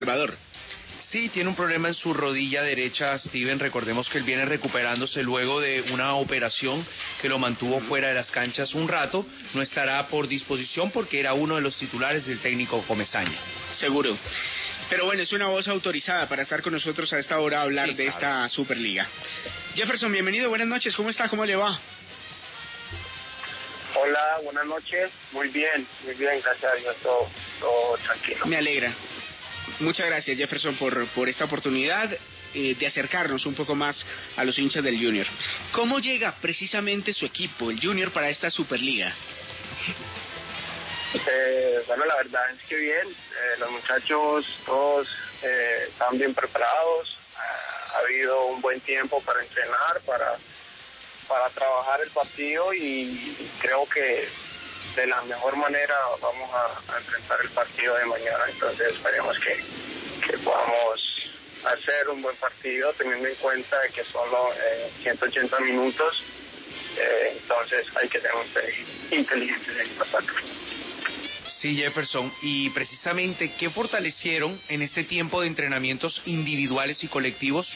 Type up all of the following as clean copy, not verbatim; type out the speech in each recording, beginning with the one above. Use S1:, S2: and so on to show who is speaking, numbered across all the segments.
S1: observador.
S2: Sí, tiene un problema en su rodilla derecha, Steven. Recordemos que él viene recuperándose luego de una operación que lo mantuvo fuera de las canchas un rato. No estará por disposición porque era uno de los titulares del técnico Comesaña.
S1: Seguro. Pero bueno, es una voz autorizada para estar con nosotros a esta hora a hablar de esta Superliga. Jefferson, bienvenido, buenas noches, ¿cómo está? ¿Cómo le va?
S3: Hola, buenas noches. Muy bien, gracias a Dios, todo tranquilo.
S1: Me alegra. Muchas gracias, Jefferson, por esta oportunidad de acercarnos un poco más a los hinchas del Junior. ¿Cómo llega precisamente su equipo, el Junior, para esta Superliga?
S3: Bueno, la verdad es que bien. Los muchachos todos están bien preparados. Ha habido un buen tiempo para entrenar, para trabajar el partido y creo que de la mejor manera vamos a enfrentar el partido de mañana. Entonces esperemos que podamos hacer un buen partido teniendo en cuenta que solo 180 minutos. Entonces hay que ser inteligentes en esta parte.
S2: Sí, Jefferson, y precisamente, ¿qué fortalecieron en este tiempo de entrenamientos individuales y colectivos?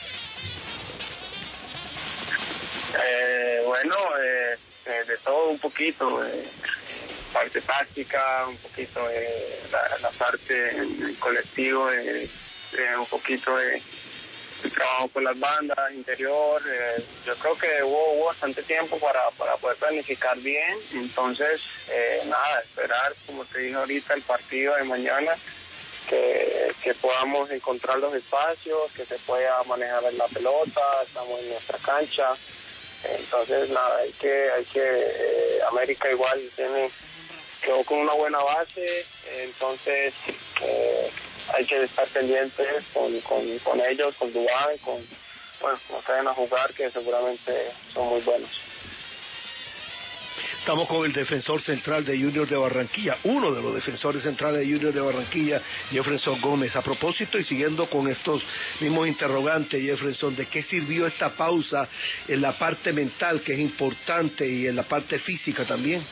S3: Bueno, de todo un poquito, parte táctica, un poquito la parte en colectivo, un poquito de trabajo con las bandas, interior. Yo creo que hubo bastante tiempo para poder planificar bien. Entonces, nada, esperar, como te dije ahorita, el partido de mañana, que podamos encontrar los espacios, que se pueda manejar la pelota, estamos en nuestra cancha. Entonces, nada, hay que América igual quedó con una buena base, entonces hay que estar pendientes con ellos, con Dubán, como vayan a jugar, que seguramente son muy buenos.
S4: Estamos con el defensor central de Junior de Barranquilla, uno de los defensores centrales de Junior de Barranquilla, Jefferson Gómez. A propósito, y siguiendo con estos mismos interrogantes, Jefferson, ¿de qué sirvió esta pausa en la parte mental, que es importante, y en la parte física también?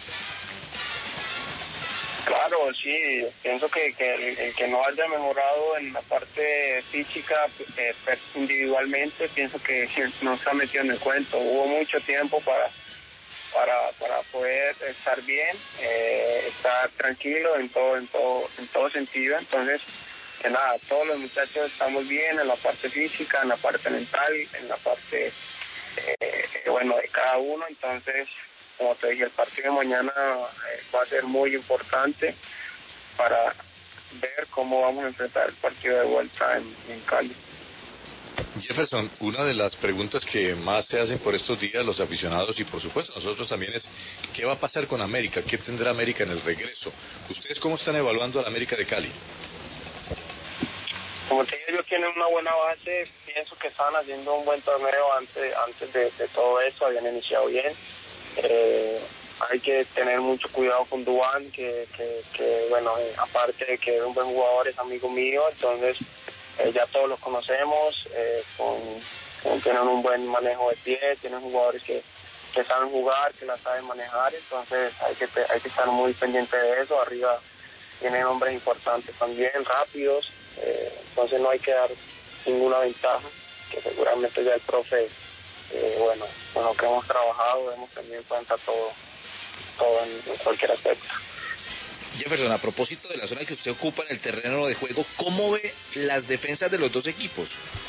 S3: Claro, sí, pienso que el que no haya mejorado en la parte física individualmente, pienso que no se ha metido en el cuento. Hubo mucho tiempo para poder estar bien, estar tranquilo en todo sentido. Entonces, nada, todos los muchachos estamos bien en la parte física, en la parte mental, en la parte de cada uno. Entonces, como te dije, el partido de mañana va a ser muy importante para ver cómo vamos a enfrentar el partido de vuelta en Cali.
S5: Jefferson, una de las preguntas que más se hacen por estos días los aficionados y por supuesto nosotros también es ¿qué va a pasar con América? ¿Qué tendrá América en el regreso? ¿Ustedes cómo están evaluando a la América de Cali?
S3: Como te digo, ellos tienen una buena base. Pienso que estaban haciendo un buen torneo antes de todo eso, habían iniciado bien. Hay que tener mucho cuidado con Duván, que aparte de que es un buen jugador, es amigo mío. Entonces ya todos los conocemos, tienen un buen manejo de pie, tienen jugadores que saben jugar, que la saben manejar. Entonces hay que estar muy pendiente de eso. Arriba tienen hombres importantes también, rápidos. Entonces no hay que dar ninguna ventaja, que seguramente ya el profe, con lo que hemos trabajado, hemos tenido en cuenta todo en cualquier aspecto.
S2: Jefferson, a propósito de la zona que usted ocupa en el terreno de juego, ¿cómo ve las defensas de los dos equipos?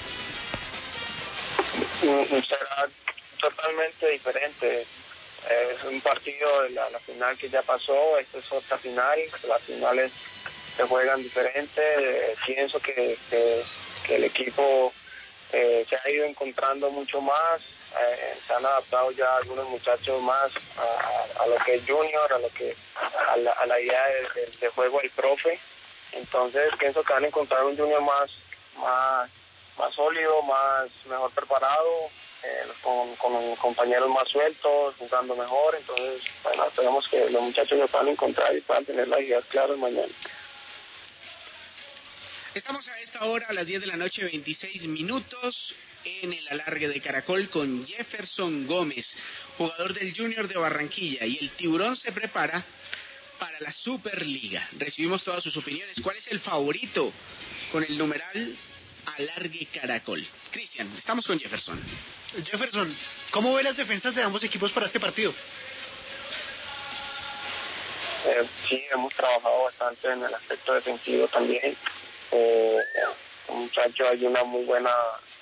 S3: Será totalmente diferente. Es un partido de la final que ya pasó, esta es otra final, las finales se juegan diferente. Pienso que el equipo se ha ido encontrando mucho más, se han adaptado ya algunos muchachos más a lo que es Junior, a la idea de juego del profe. Entonces pienso que van a encontrar un Junior más sólido, mejor preparado, con compañeros más sueltos, jugando mejor. Entonces, esperemos que los muchachos lo puedan encontrar y puedan tener las ideas claras mañana.
S1: Estamos a esta hora, a las 10 de la noche, 26 minutos, en el alargue de Caracol con Jefferson Gómez, jugador del Junior de Barranquilla, y el Tiburón se prepara para la Superliga. Recibimos todas sus opiniones. ¿Cuál es el favorito con el numeral Alargue Caracol? Cristian, estamos con Jefferson.
S6: Jefferson, ¿cómo ve las defensas de ambos equipos para este partido?
S3: Sí, hemos trabajado bastante en el aspecto defensivo también. Muchachos, hay una muy buena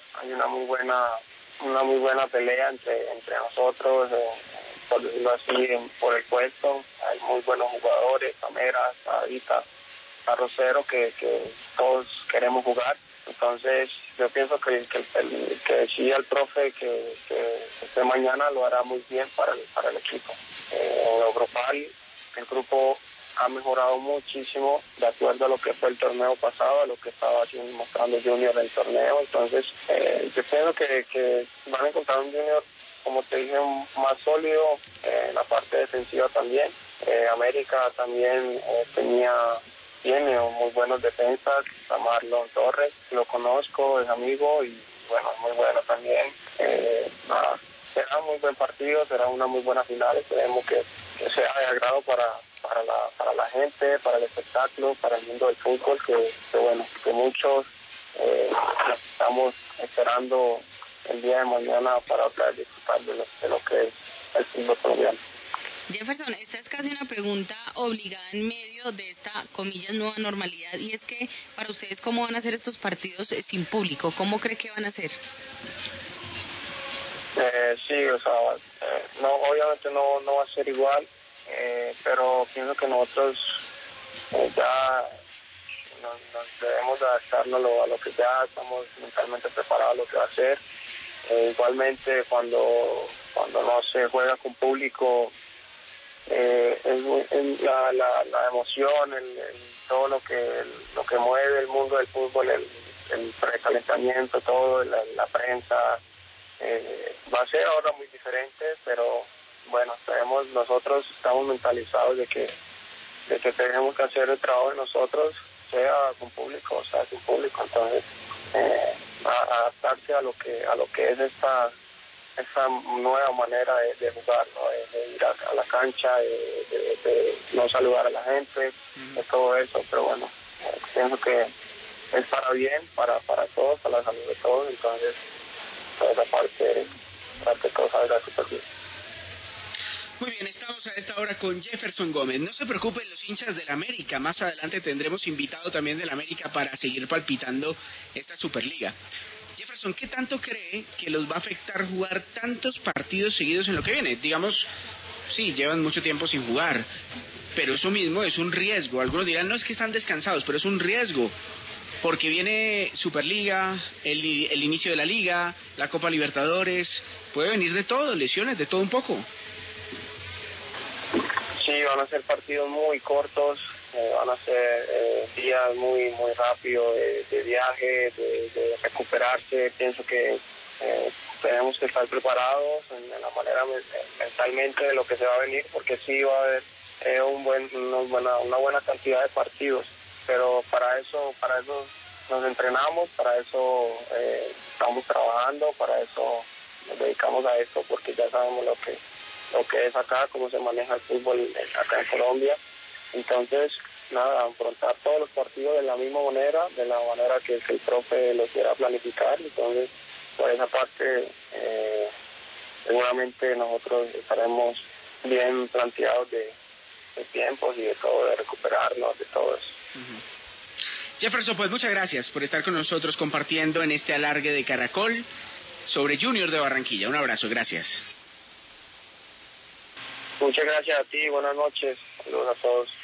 S3: pelea entre nosotros, por decirlo así, por el puesto. Hay muy buenos jugadores, Tameras, Adita, Arrocero, que todos queremos jugar. Entonces, yo pienso que decida el profe que este mañana lo hará muy bien para el equipo. En lo grupal, el grupo ha mejorado muchísimo de acuerdo a lo que fue el torneo pasado, a lo que estaba mostrando Junior en el torneo. Entonces, yo pienso que van a encontrar un Junior, como te dije, más sólido en la parte defensiva también. América también tiene muy buenos defensas, a Marlon Torres, lo conozco, es amigo y bueno, muy bueno también. Será un muy buen partido, será una muy buena final, esperemos que sea de agrado para la gente, para el espectáculo, para el mundo del fútbol, que muchos estamos esperando el día de mañana para otra vez disfrutar de lo que es el fútbol colombiano.
S7: Jefferson, esta es casi una pregunta obligada en medio de esta, comillas, nueva normalidad, y es que para ustedes, ¿cómo van a ser estos partidos sin público? ¿Cómo cree que van a ser?
S3: Sí, o sea, obviamente no va a ser igual, pero pienso que nosotros ya nos debemos adaptarnos a lo que ya estamos mentalmente preparados a lo que va a ser. Igualmente, cuando no se juega con público, la emoción, todo lo que mueve el mundo del fútbol, el precalentamiento, todo, la prensa, va a ser ahora muy diferente, pero bueno, nosotros estamos mentalizados de que tenemos que hacer el trabajo de nosotros, sea con público o sea sin público. Entonces, adaptarse a lo que es esta nueva manera de jugar, ¿no? De ir a la cancha, de no saludar a la gente, de todo eso. Pero bueno, pienso que es para bien, para todos, para la salud de todos. Entonces, toda esa parte, para que todo salga súper bien.
S1: Muy bien, estamos a esta hora con Jefferson Gómez. No se preocupen los hinchas del América, más adelante tendremos invitado también del América para seguir palpitando esta Superliga. Jefferson, ¿qué tanto cree que los va a afectar jugar tantos partidos seguidos en lo que viene? Digamos, sí, llevan mucho tiempo sin jugar, pero eso mismo es un riesgo. Algunos dirán, no es que están descansados, pero es un riesgo, porque viene Superliga, el inicio de la Liga, la Copa Libertadores, puede venir de todo, lesiones, de todo un poco.
S3: Sí, van a ser partidos muy cortos, van a ser días muy rápidos de viaje, de recuperarse. Pienso que tenemos que estar preparados en la manera mentalmente de lo que se va a venir, porque sí va a haber una buena cantidad de partidos, pero para eso nos entrenamos, para eso estamos trabajando, para eso nos dedicamos a esto, porque ya sabemos lo que es acá, cómo se maneja el fútbol acá en Colombia. Entonces, nada, afrontar todos los partidos de la misma manera, que el profe lo quiera planificar. Entonces, por esa parte, seguramente nosotros estaremos bien planteados de tiempos y de todo, de recuperarnos, de todo eso.
S1: Jefferson, pues muchas gracias por estar con nosotros compartiendo en este alargue de Caracol sobre Junior de Barranquilla. Un abrazo, gracias.
S3: Muchas gracias a ti, buenas noches, saludos a todos.